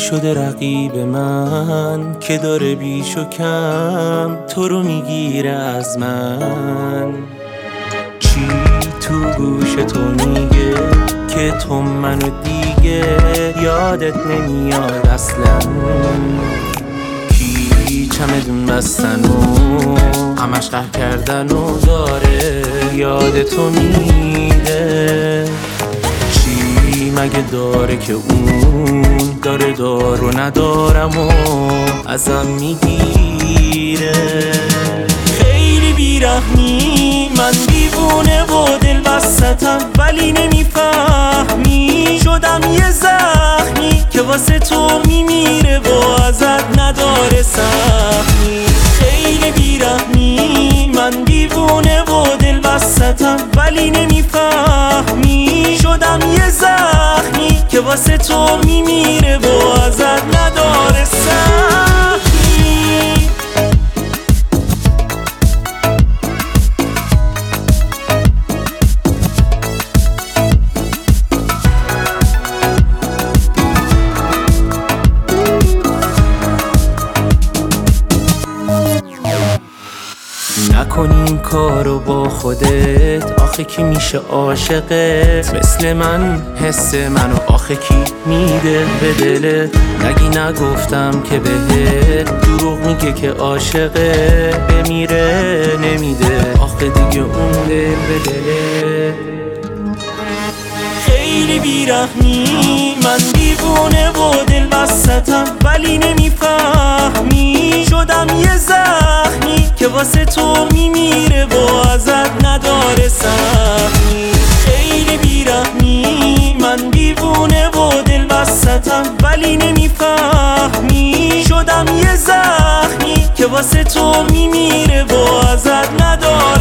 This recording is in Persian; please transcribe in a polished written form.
شده رقیب من که داره بیش و کم تو رو میگیره از من. چی تو گوش تو میگه که تو منو دیگه یادت نمیاد اصلا؟ کی چمدون بستن و همش قهر کردن و داره یاد تو میده؟ چی مگه داره که اون داره دار و ندارم و ازم میگیره؟ خیلی بیرحمی، من دیوونه و دل بستم ولی نمیفهمی. شدم یه زخمی که واسه تو میمیره و ازت نداره سهمی. خیلی بیرحمی، من دیوونه و دل بستم ولی نمیفهمی. شدم یه زخمی که واسه تو میمیره و ازت نداره سهمی. نکنیم کارو با خودت، آخه کی میشه عاشقت مثل من؟ حس منو آخه کی میده به دلت؟ نگی نگفتم که بهت دروغ میگه که عاشقه، بمیره نمیده آخه دیگه اون دل به دلت. خیلی بیرحمی، من دیوونه و دل بستم ولی نمیفهمی. شدم یه زخمی که واسه تو میمیره و ازت نداره سهمی. خیلی بیرحمی، من دیوونه و دل بستم ولی نمیفهمی. شدم یه زخمی که واسه تو میمیره و ازت نداره